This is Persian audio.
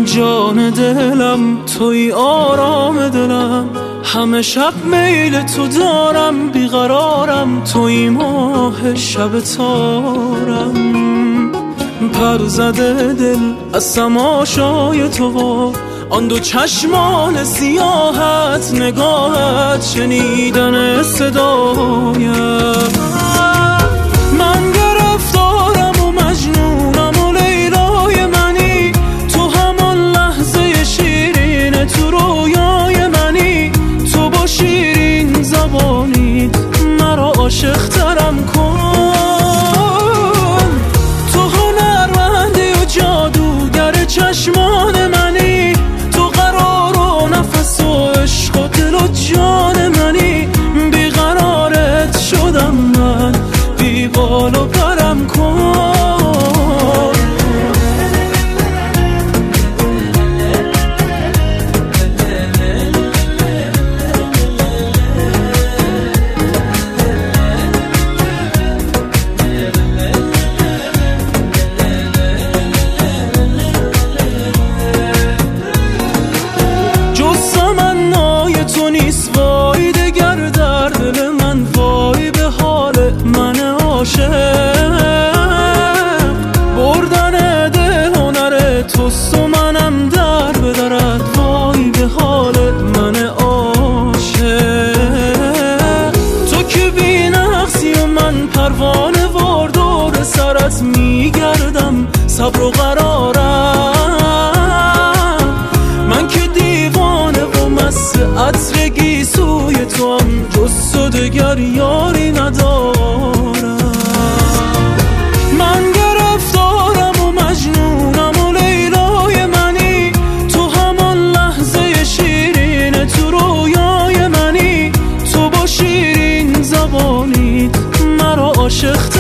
جان دلم، توی آرام دلم، همه شب میل تو دارم، بیقرارم، توی ماه شب تارم. پر زده دل از تماشای تو و آن دو چشمان سیاهت، نگاهت، شنیدن صدایت. من گرفتارم و مجنونم و لیلای منی، تو همان لحظه شیرین تو رویای منی، تو با شیرین زبانیت مرا عاشق ترم کن. تو هنرمندی و جادوگر چشمان منی، تو قرار و نفس و عشق و دل و جان منی، بیقرارت شدم من، بی بال و پرم کن. بردن دل هنر توست و منم در بدرد، وای به حال من عاشق. تو که بی نقصی و من پروانه وار دور سرت میگردم، صبر و قرارم. من که دیوانه و مست عطر گیسوی تو هم، جز تو دگر یاری ندارم. من گرفتارم و مجنونم و لیلای منی، تو همان لحظه شیرین تو رویای منی، تو با شیرین زبانیت مرا عاشق